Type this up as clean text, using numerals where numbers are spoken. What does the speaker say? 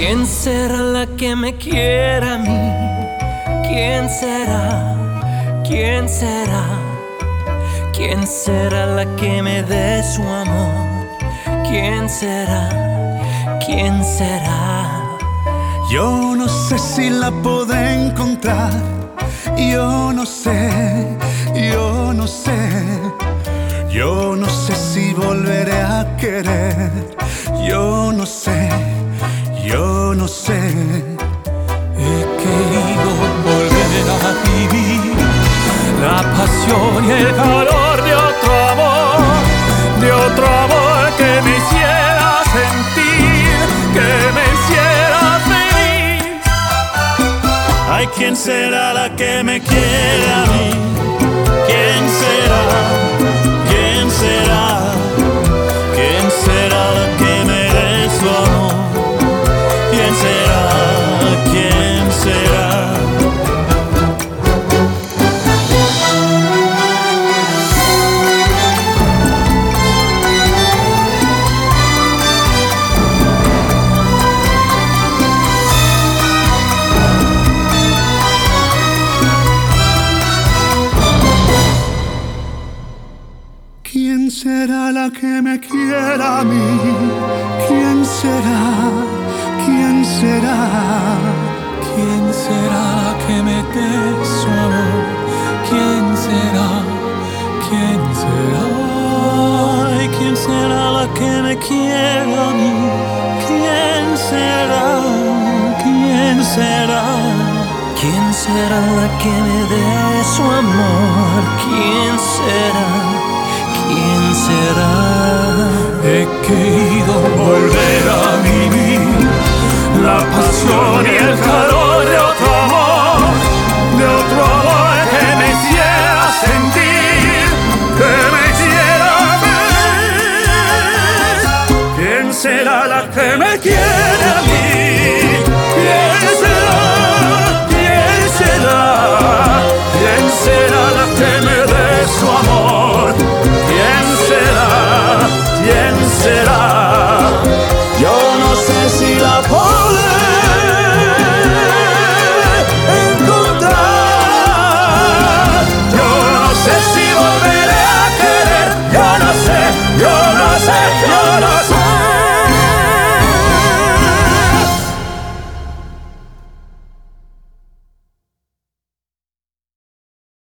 ¿Quién será la que me quiera a mí? ¿Quién será? ¿Quién será? ¿Quién será la que me dé su amor? ¿Quién será? ¿Quién será? Yo no sé si la podré encontrar. Yo no sé, yo no sé. Yo no sé si volveré a querer. Yo no sé, yo no sé. He querido volver a vivir la pasión y el calor de otro amor que me hiciera sentir, que me hiciera feliz. Ay, ¿quién será la que me quiere a mí? ¿Quién será? ¿Quién será? ¿Quién será la que me dé su amor? ¿Quién será? ¿Quién será? ¿Quién será la que me quiera a mí? ¿Quién será? ¿Quién será? ¿Quién será la que me dé su amor? ¿Quién será? ¿Quién será? Ay, ¿quién será la que me quiera a mí? ¿Quién será? ¿Quién será? ¿Quién será la que me dé su amor? ¿Quién será? ¿Quién será? He querido volver a vivir la pasión y el calor